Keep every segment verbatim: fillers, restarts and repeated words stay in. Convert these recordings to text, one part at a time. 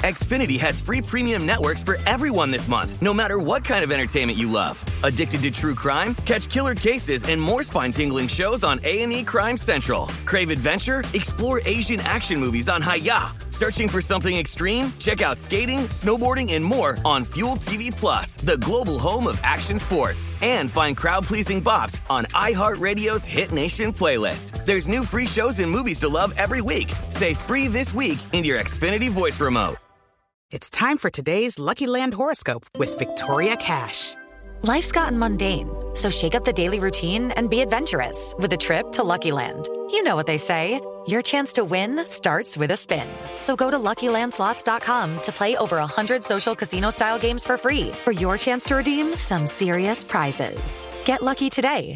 Xfinity has free premium networks for everyone this month, no matter what kind of entertainment you love. Addicted to true crime? Catch killer cases and more spine-tingling shows on A and E Crime Central. Crave adventure? Explore Asian action movies on Hi-Ya. Searching for something extreme? Check out skating, snowboarding, and more on Fuel T V Plus, the global home of action sports. And find crowd-pleasing bops on iHeartRadio's Hit Nation playlist. There's new free shows and movies to love every week. Say free this week in your Xfinity voice remote. It's time for today's Lucky Land horoscope with Victoria Cash. Life's gotten mundane, so shake up the daily routine and be adventurous with a trip to Lucky Land. You know what they say, your chance to win starts with a spin. So go to Lucky Land Slots dot com to play over one hundred social casino-style games for free for your chance to redeem some serious prizes. Get lucky today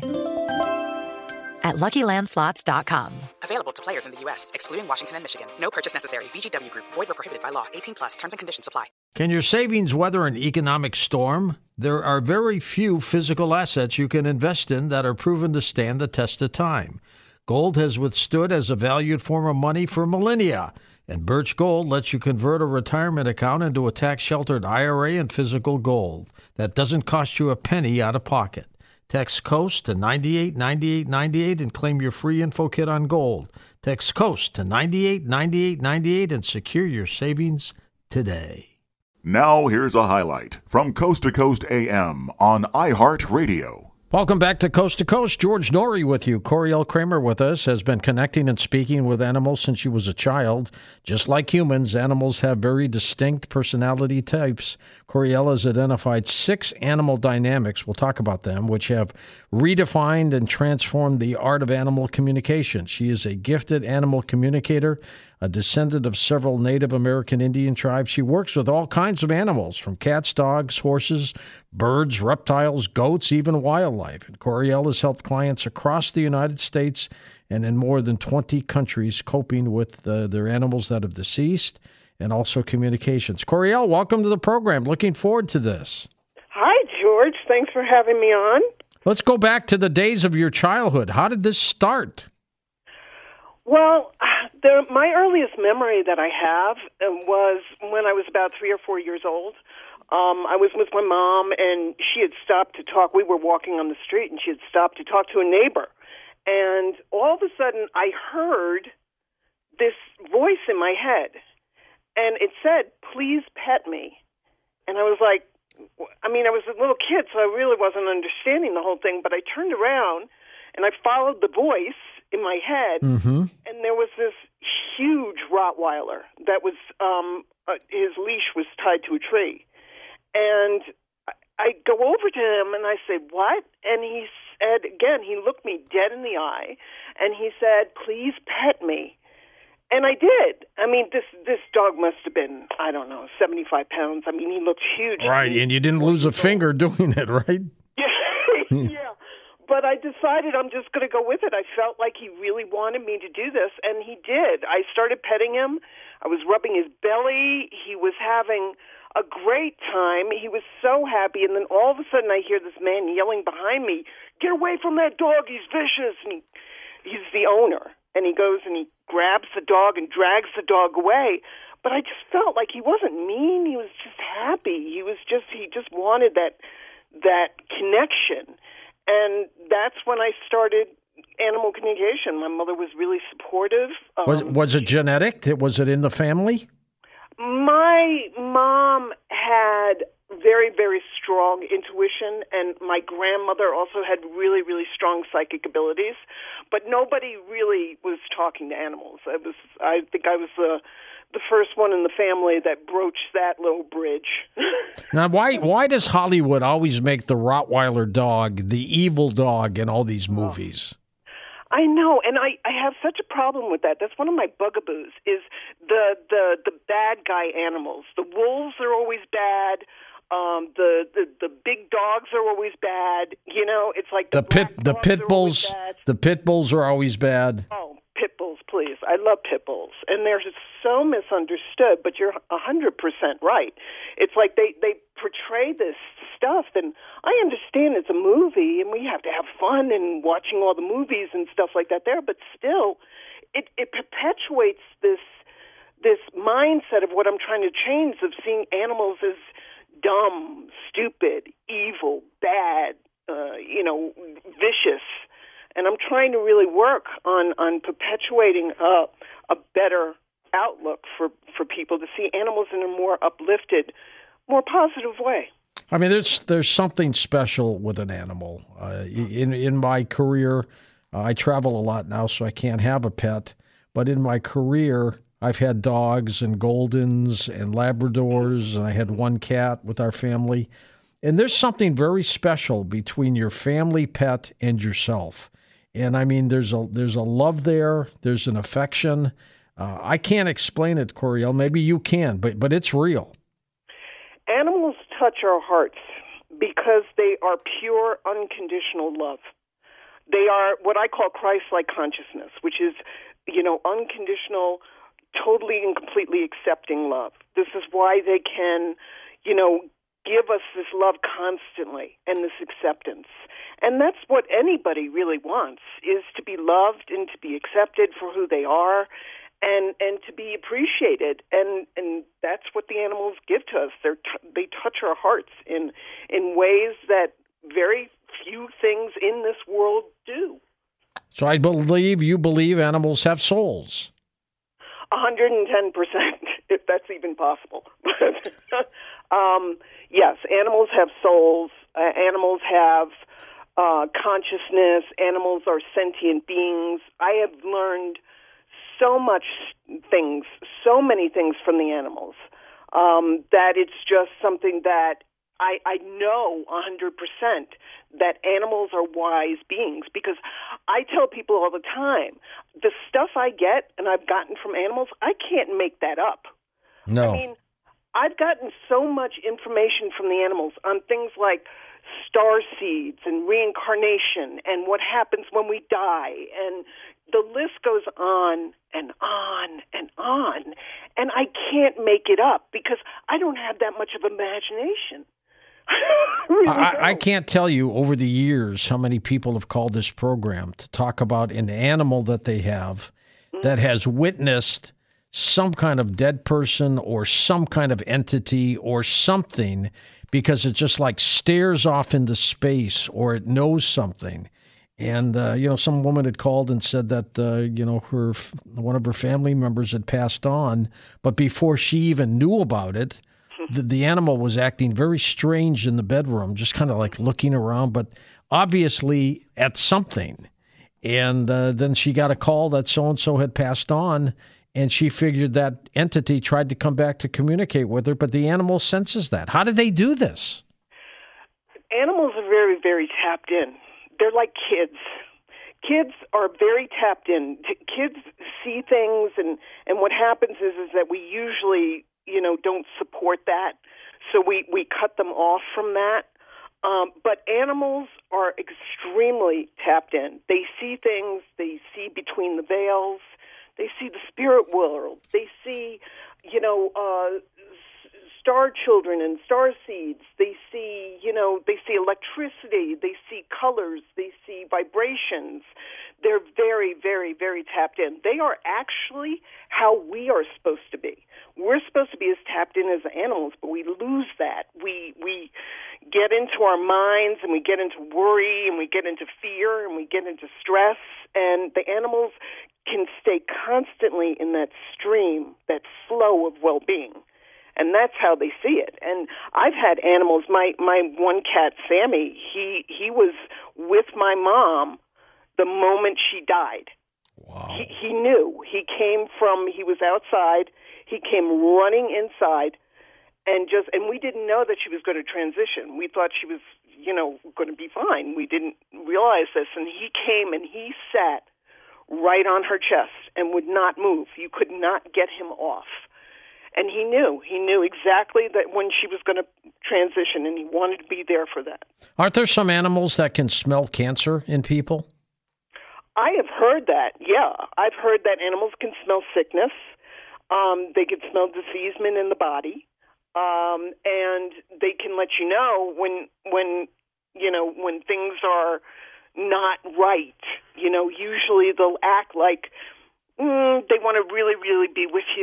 at Lucky Land Slots dot com. Available to players in the U S, excluding Washington and Michigan. No purchase necessary. V G W Group. Void where prohibited by law. eighteen plus. Terms and conditions apply. Can your savings weather an economic storm? There are very few physical assets you can invest in that are proven to stand the test of time. Gold has withstood as a valued form of money for millennia, and Birch Gold lets you convert a retirement account into a tax-sheltered I R A and physical gold that doesn't cost you a penny out of pocket. Text COAST to ninety-eight ninety-eight ninety-eight and claim your free info kit on gold. Text COAST to ninety-eight ninety-eight ninety-eight and secure your savings today. Now here's a highlight from Coast to Coast A M on iHeartRadio. Welcome back to Coast to Coast. George Noory with you. Coriel Kramer with us, has been connecting and speaking with animals since she was a child. Just like humans, animals have very distinct personality types. Coriel has identified six animal dynamics, we'll talk about them, which have redefined and transformed the art of animal communication. She is a gifted animal communicator, a descendant of several Native American Indian tribes. She works with all kinds of animals, from cats, dogs, horses, birds, reptiles, goats, even wildlife. And Coriel has helped clients across the United States and in more than twenty countries coping with uh, their animals that have deceased and also communications. Coriel, welcome to the program. Looking forward to this. Hi, George. Thanks for having me on. Let's go back to the days of your childhood. How did this start? Well, the, my earliest memory that I have was when I was about three or four years old. Um, I was with my mom, and she had stopped to talk. We were walking on the street, and she had stopped to talk to a neighbor. And all of a sudden, I heard this voice in my head, and it said, "Please pet me." And I was like, I mean, I was a little kid, so I really wasn't understanding the whole thing, but I turned around, and I followed the voice in my head, mm-hmm. and there was this huge Rottweiler that was, um, uh, his leash was tied to a tree. And I go over to him, and I say, "What?" And he said, again, he looked me dead in the eye, and he said, "Please pet me." And I did. I mean, this this dog must have been, I don't know, seventy-five pounds. I mean, he looked huge. Right, and you didn't lose a finger doing it, right? Yeah. But I decided I'm just going to go with it. I felt like he really wanted me to do this, and he did. I started petting him. I was rubbing his belly. He was having a great time. He was so happy, and then all of a sudden I hear this man yelling behind me, "Get away from that dog, he's vicious." And he, he's the owner, and he goes and he grabs the dog and drags the dog away. But I just felt like he wasn't mean. He was just happy. He was just, he just wanted that that connection. And that's when I started animal communication. My mother was really supportive. Um, was was it genetic? Was it in the family? My mom had very, very strong intuition, and my grandmother also had really, really strong psychic abilities. But nobody really was talking to animals. I was, I think, I was the the first one in the family that broached that little bridge. Now, why why does Hollywood always make the Rottweiler dog the evil dog in all these movies? I know, and I, I have such a problem with that. That's one of my bugaboos, is the, the, the bad guy animals. The wolves are always bad. Um, the, the the big dogs are always bad. You know, it's like the, the pit black the dogs pit are bulls. always bad. The pit bulls are always bad. Oh, pit bulls, please! I love pit bulls, and they're so misunderstood. But you're a hundred percent right. It's like they they portray this stuff, and I understand it's a movie, and we have to have fun in watching all the movies and stuff like that. There, but still, it it perpetuates this this mindset of what I'm trying to change, of seeing animals as dumb, stupid, evil, bad, uh, you know, vicious. And I'm trying to really work on, on perpetuating a, a better outlook for, for people to see animals in a more uplifted, more positive way. I mean, there's there's something special with an animal. Uh, in in my career, uh, I travel a lot now, so I can't have a pet. But in my career, I've had dogs and Goldens and Labradors, and I had one cat with our family. And there's something very special between your family pet and yourself. And I mean, there's a there's a love there. There's an affection. Uh, I can't explain it, Coriel. Maybe you can, but but it's real. Animals touch our hearts because they are pure, unconditional love. They are what I call Christ-like consciousness, which is, you know, unconditional, totally and completely accepting love. This is why they can, you know, give us this love constantly and this acceptance. And that's what anybody really wants, is to be loved and to be accepted for who they are, and and to be appreciated. And and that's what the animals give to us. They're t- they touch our hearts in in ways that very few things in this world do. So I believe you believe animals have souls. one hundred ten percent, if that's even possible. um, yes, animals have souls. Uh, animals have uh, consciousness. Animals are sentient beings. I have learned so much things, so many things from the animals, um, that it's just something that I, I know one hundred percent that animals are wise beings, because I tell people all the time, the stuff I get and I've gotten from animals, I can't make that up. No. I mean, I've gotten so much information from the animals on things like star seeds and reincarnation and what happens when we die, and the list goes on and on and on, and I can't make it up because I don't have that much of imagination. really I, I can't tell you over the years how many people have called this program to talk about an animal that they have mm-hmm. that has witnessed some kind of dead person or some kind of entity or something, because it just like stares off into space, or it knows something. And, uh, you know, some woman had called and said that, uh, you know, her one of her family members had passed on, but before she even knew about it, the, the animal was acting very strange in the bedroom, just kind of like looking around, but obviously at something. And uh, then she got a call that so-and-so had passed on, and she figured that entity tried to come back to communicate with her, but the animal senses that. How do they do this? Animals are very, very tapped in. They're like kids. Kids are very tapped in. Kids see things, and, and what happens is is that we usually, you know, don't support that, so we, we cut them off from that. Um, but animals are extremely tapped in. They see things. They see between the veils. They see the spirit world. They see, you know, uh, star children and star seeds. They see, you know, they see electricity. They see colors. They see vibrations. They're very, very, very tapped in. They are actually how we are supposed to be. We're supposed to be as tapped in as animals, but we lose that. We we get into our minds, and we get into worry, and we get into fear, and we get into stress, and the animals can stay constantly in that stream, that flow of well-being. And that's how they see it. And I've had animals, my, my one cat, Sammy, he, he was with my mom the moment she died. Wow. He, he knew. He came from, he was outside, he came running inside, and just, and we didn't know that she was going to transition. We thought she was, you know, going to be fine. We didn't realize this. And he came and he sat right on her chest and would not move. You could not get him off. And he knew. He knew exactly that when she was going to transition, and he wanted to be there for that. Aren't there some animals that can smell cancer in people? I have heard that, yeah. I've heard that animals can smell sickness. Um, they can smell diseasement in the body. Um, and they can let you know when, when, you know, when things are not right. You know, usually they'll act like mm, they want to really, really be with you.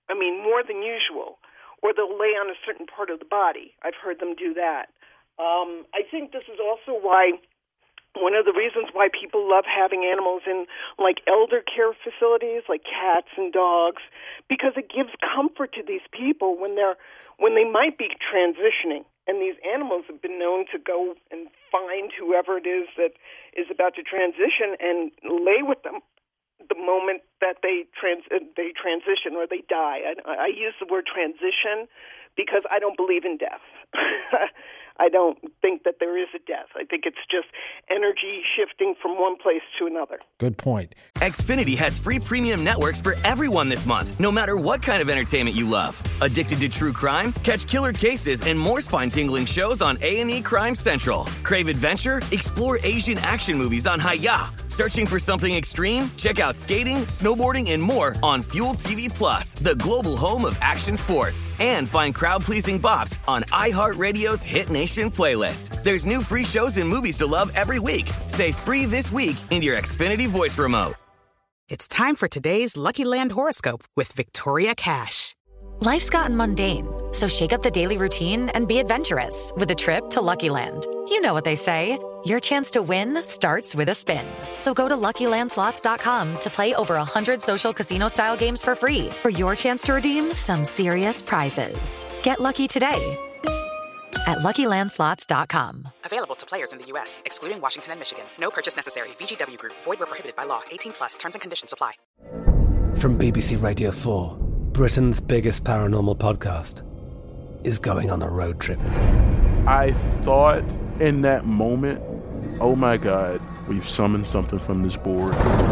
I mean, more than usual. Or they'll lay on a certain part of the body. I've heard them do that. Um, I think this is also why, one of the reasons why people love having animals in, like, elder care facilities, like cats and dogs, because it gives comfort to these people when they're when they might be transitioning. And these animals have been known to go and find whoever it is that is about to transition and lay with them the moment that they trans they transition or they die. I, I use the word transition because I don't believe in death. I don't think that there is a death. I think it's just energy shifting from one place to another. Good point. Xfinity has free premium networks for everyone this month, no matter what kind of entertainment you love. Addicted to true crime? Catch killer cases and more spine-tingling shows on A and E Crime Central. Crave adventure? Explore Asian action movies on Hi-Ya. Searching for something extreme? Check out skating, snowboarding, and more on Fuel T V Plus, the global home of action sports. And find crowd-pleasing bops on iHeartRadio's Hit Nation playlist. There's new free shows and movies to love every week. Say free this week in your Xfinity voice remote. It's time for today's Lucky Land horoscope with Victoria Cash. Life's gotten mundane, so shake up the daily routine and be adventurous with a trip to Lucky Land. You know what they say. Your chance to win starts with a spin. So go to Lucky Land Slots dot com to play over one hundred social casino-style games for free for your chance to redeem some serious prizes. Get lucky today at Lucky Land Slots dot com. Available to players in the U S, excluding Washington and Michigan. No purchase necessary. V G W Group. Void where prohibited by law. eighteen plus. Terms and conditions apply. From B B C Radio four, Britain's biggest paranormal podcast is going on a road trip. I thought in that moment, oh my God, we've summoned something from this board.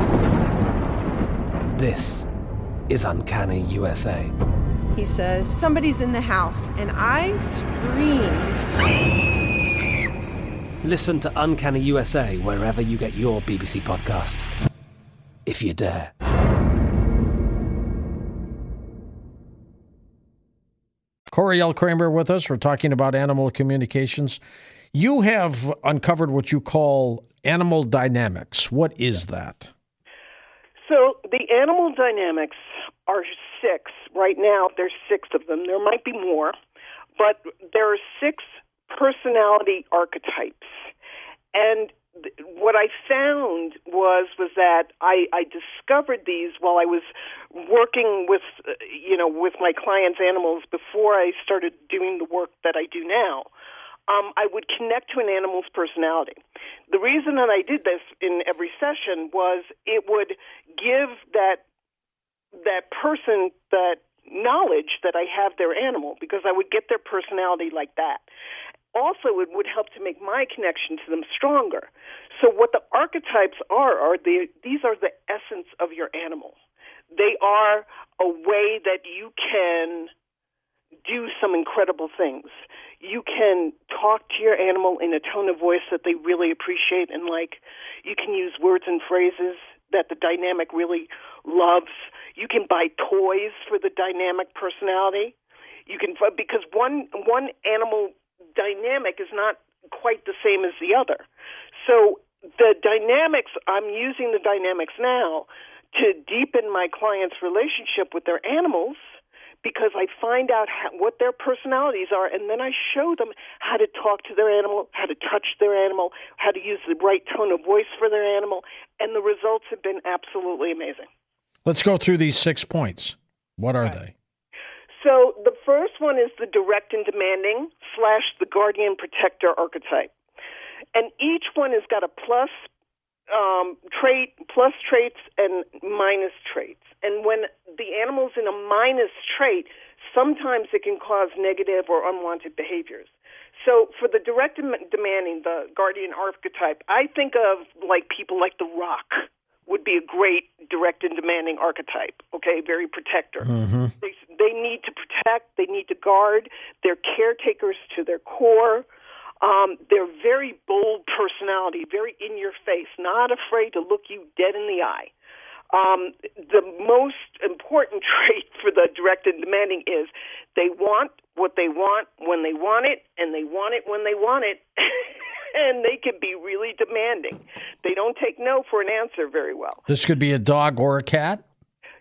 This is Uncanny U S A. He says, somebody's in the house, and I screamed. Listen to Uncanny U S A wherever you get your B B C podcasts, if you dare. Coriel Kramer with us. We're talking about animal communications. You have uncovered what you call animal dynamics. What is that? So the animal dynamics are six. Right now, there's six of them. There might be more, but there are six personality archetypes. And th- what I found was was that I, I discovered these while I was working with, uh, you know, with my clients' animals before I started doing the work that I do now. Um, I would connect to an animal's personality. The reason that I did this in every session was it would give that that person that knowledge that I have their animal, because I would get their personality like that. Also, it would help to make my connection to them stronger. So what the archetypes are, are the, these are the essence of your animal. They are a way that you can do some incredible things. You can talk to your animal in a tone of voice that they really appreciate and like. You can use words and phrases that the dynamic really loves. You can buy toys for the dynamic personality. You can, because one one animal dynamic is not quite the same as the other. So the dynamics, I'm using the dynamics now to deepen my clients' relationship with their animals, because I find out how, what their personalities are, and then I show them how to talk to their animal, how to touch their animal, how to use the right tone of voice for their animal, and the results have been absolutely amazing. Let's go through these six points. What are Okay. they? So the first one is the direct and demanding slash the guardian protector archetype. And each one has got a plus um, trait, plus traits and minus traits. And when the animal's in a minus trait, sometimes it can cause negative or unwanted behaviors. So for the direct and demanding, the guardian archetype, I think of like people like The Rock would be a great direct and demanding archetype, okay, very protector. Mm-hmm. They, they need to protect, they need to guard, they're caretakers to their core. Um, they're very bold personality, very in your face, not afraid to look you dead in the eye. Um, the most important trait for the direct and demanding is they want what they want when they want it, and they want it when they want it. And they can be really demanding. They don't take no for an answer very well. This could be a dog or a cat?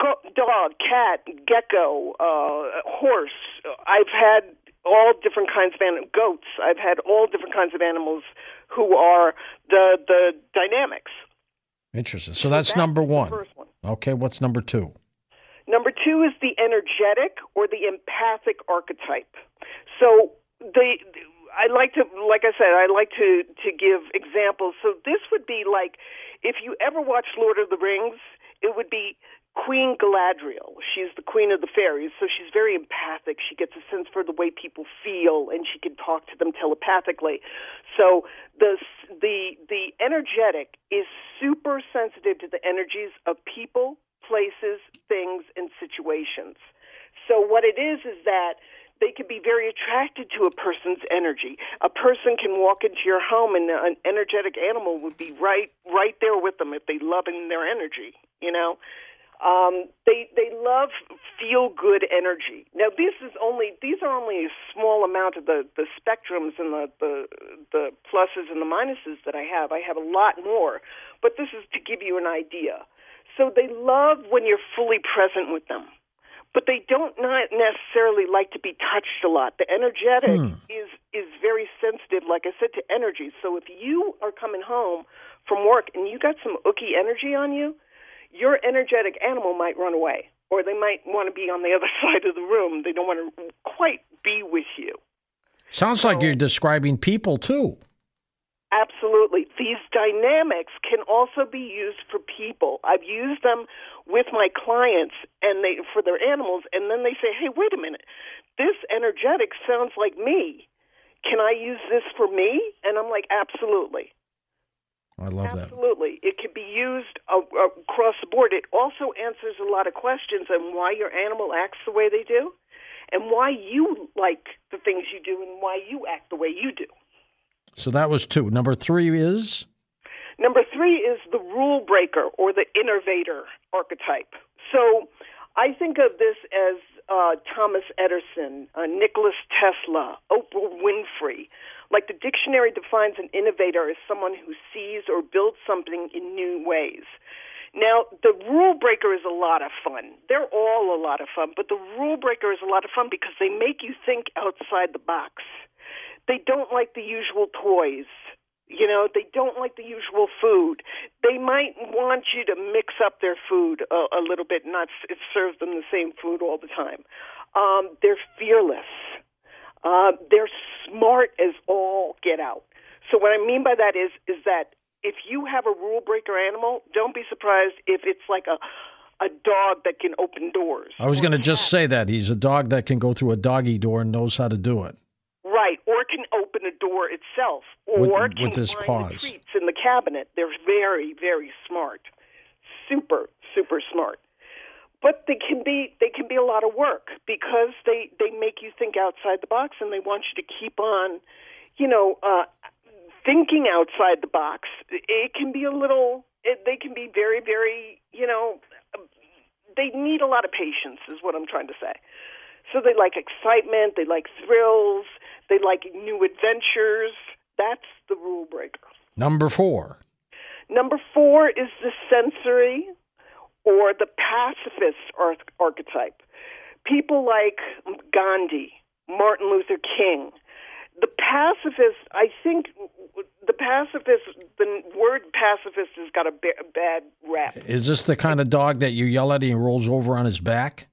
go- dog, cat, gecko, uh, horse. I've had all different kinds of animals, goats. I've had all different kinds of animals who are the the dynamics. Interesting. So that's, that's number one. The first one. Okay, what's number two? Number two is the energetic or the empathic archetype. So the I like to, like I said, I like to, to give examples. So this would be like, if you ever watched Lord of the Rings, it would be Queen Galadriel. She's the queen of the fairies, so she's very empathic. She gets a sense for the way people feel, and she can talk to them telepathically. So the the the energetic is super sensitive to the energies of people, places, things, and situations. So what it is is that they can be very attracted to a person's energy. A person can walk into your home, and an energetic animal would be right right there with them if they love in their energy, you know. Um, they they love feel good energy. Now this is only these are only a small amount of the, the spectrums and the, the the pluses and the minuses that I have. I have a lot more, but this is to give you an idea. So they love when you're fully present with them, but they don't not necessarily like to be touched a lot. The energetic hmm. is is very sensitive, like I said, to energy. So if you are coming home from work and you got some ooky energy on you, your energetic animal might run away, or they might want to be on the other side of the room. They don't want to quite be with you. Sounds so, like you're describing people, too. Absolutely. These dynamics can also be used for people. I've used them with my clients and they for their animals, and then they say, hey, wait a minute. This energetic sounds like me. Can I use this for me? And I'm like, absolutely. I love Absolutely. that. Absolutely. It can be used uh, across the board. It also answers a lot of questions on why your animal acts the way they do and why you like the things you do and why you act the way you do. So that was two. Number three is? Number three is the rule breaker or the innovator archetype. So I think of this as uh, Thomas Edison, uh, Nicholas Tesla, Oprah Winfrey. Like the dictionary defines an innovator as someone who sees or builds something in new ways. Now, the rule breaker is a lot of fun. They're all a lot of fun, but the rule breaker is a lot of fun because they make you think outside the box. They don't like the usual toys. You know, they don't like the usual food. They might want you to mix up their food a, a little bit, not f- serve them the same food all the time. Um, they're fearless. Uh, they're smart as all get out. So what I mean by that is is that if you have a rule breaker animal, don't be surprised if it's like a a dog that can open doors. I was going to just say that. He's a dog that can go through a doggy door and knows how to do it. Right, or can open a door itself, or with, can with his find paws. the treats in the cabinet. They're very, very smart, super, super smart. But they can be they can be a lot of work because they, they make you think outside the box, and they want you to keep on, you know, uh, thinking outside the box. It can be a little. It, they can be very, very, you know, they need a lot of patience, is what I'm trying to say. So they like excitement, they like thrills, they like new adventures. That's the rule breaker. Number four. Number four is the sensory or the pacifist arch- archetype. People like Gandhi, Martin Luther King. The pacifist, I think the pacifist, the word pacifist has got a, ba- a bad rap. Is this the kind of dog that you yell at and he rolls over on his back?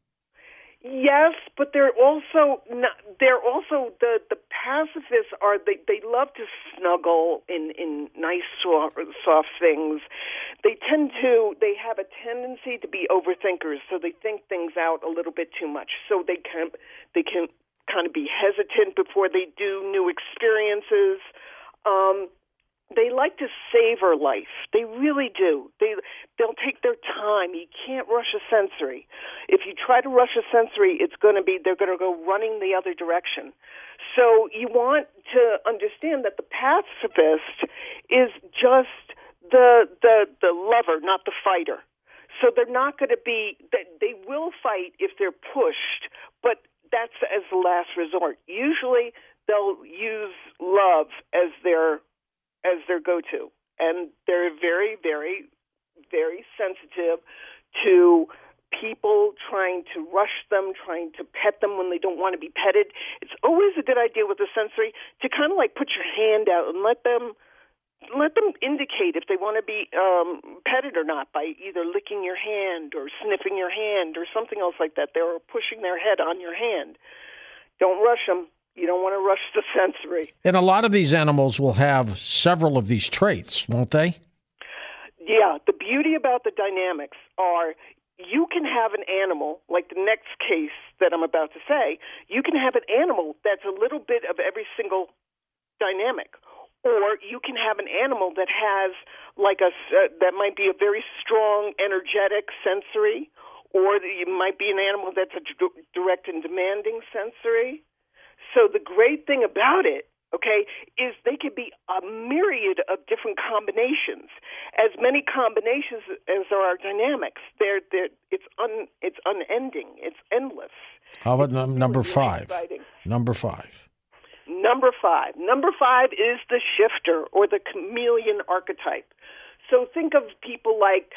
Yes, but they're also not, they're also the, the pacifists are they, they love to snuggle in, in nice soft, soft things. They tend to they have a tendency to be overthinkers, so they think things out a little bit too much. So they can they can kind of be hesitant before they do new experiences. Um, They like to savor life. They really do. They, they'll take their time. You can't rush a sensory. If you try to rush a sensory, it's going to be, they're going to go running the other direction. So you want to understand that the pacifist is just the, the, the lover, not the fighter. So they're not going to be, they will fight if they're pushed, but that's as the last resort. Usually they'll use love as their as their go-to. And they're very, very, very sensitive to people trying to rush them, trying to pet them when they don't want to be petted. It's always a good idea with the sensory to kind of like put your hand out and let them let them indicate if they want to be um, petted or not by either licking your hand or sniffing your hand or something else like that. They're pushing their head on your hand. Don't rush them. You don't want to rush the sensory. And a lot of these animals will have several of these traits, won't they? Yeah. The beauty about the dynamics are you can have an animal, like the next case that I'm about to say, you can have an animal that's a little bit of every single dynamic. Or you can have an animal that has like a uh, that might be a very strong, energetic sensory, or it might be an animal that's a d- direct and demanding sensory. So the great thing about it, okay, is they could be a myriad of different combinations, as many combinations as there are dynamics. They're, they're, it's un, it's unending. It's endless. How about it's num- number really five? Exciting. Number five. Number five. Number five is the shifter or the chameleon archetype. So think of people like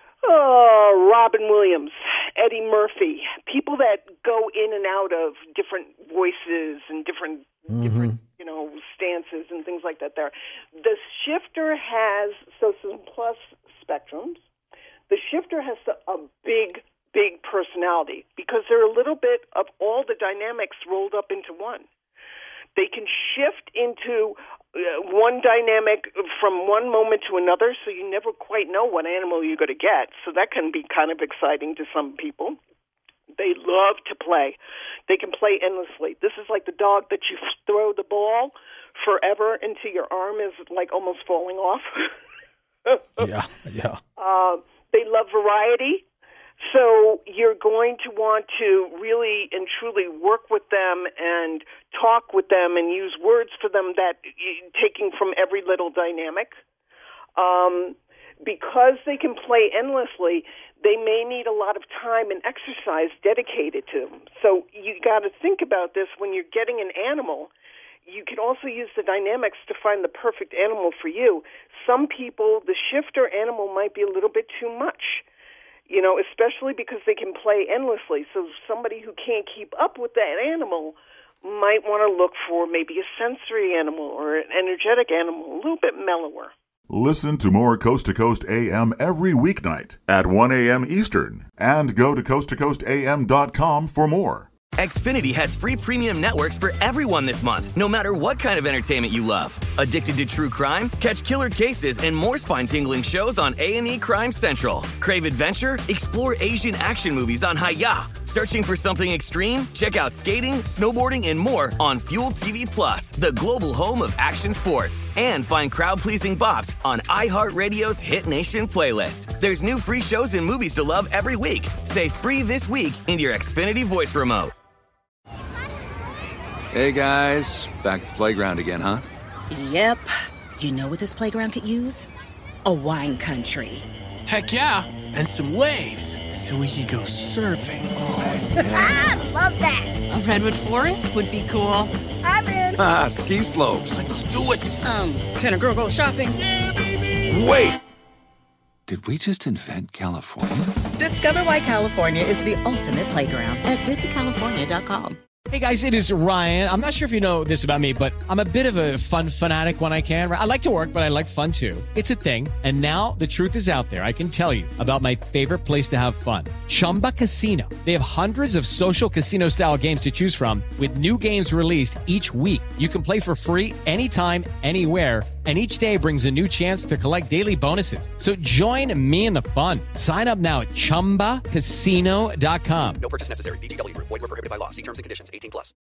oh, Robin Williams, Eddie Murphy, people that go in and out of different voices and different mm-hmm. different you know stances and things like that. There, the shifter has so some plus spectrums. The shifter has a big, big personality because they're a little bit of all the dynamics rolled up into one. They can shift into uh, one dynamic from one moment to another, so you never quite know what animal you're going to get. So that can be kind of exciting to some people. They love to play. They can play endlessly. This is like the dog that you throw the ball forever until your arm is like almost falling off. yeah, yeah. Uh, they love variety. So you're going to want to really and truly work with them and talk with them and use words for them that taking from every little dynamic. Um, because they can play endlessly, they may need a lot of time and exercise dedicated to them. So you got to think about this when you're getting an animal. You can also use the dynamics to find the perfect animal for you. Some people, the shifter animal might be a little bit too much. You know, especially because they can play endlessly. So somebody who can't keep up with that animal might want to look for maybe a sensory animal or an energetic animal, a little bit mellower. Listen to more Coast to Coast A M every weeknight at one a.m. Eastern. And go to coast to coast a m dot com for more. Xfinity has free premium networks for everyone this month, no matter what kind of entertainment you love. Addicted to true crime? Catch killer cases and more spine-tingling shows on A and E Crime Central. Crave adventure? Explore Asian action movies on Hi-Ya. Searching for something extreme? Check out skating, snowboarding, and more on Fuel T V Plus, the global home of action sports. And find crowd-pleasing bops on iHeartRadio's Hit Nation playlist. There's new free shows and movies to love every week. Say free this week in your Xfinity voice remote. Hey guys, back at the playground again, huh? Yep. You know what this playground could use? A wine country. Heck yeah, and some waves so we could go surfing. Oh, ah, love that. A redwood forest would be cool. I'm in. Ah, ski slopes. Let's do it. Um, can a girl go shopping? Yeah, baby. Wait. Did we just invent California? Discover why California is the ultimate playground at visit california dot com. Hey guys, it is Ryan. I'm not sure if you know this about me, but I'm a bit of a fun fanatic when I can. I like to work, but I like fun too. It's a thing. And now the truth is out there. I can tell you about my favorite place to have fun. Chumba Casino. They have hundreds of social casino style games to choose from with new games released each week. You can play for free anytime, anywhere. And each day brings a new chance to collect daily bonuses. So join me in the fun. Sign up now at chumba casino dot com. No purchase necessary. V G W Group. Void where prohibited by law. See terms and conditions. eighteen plus.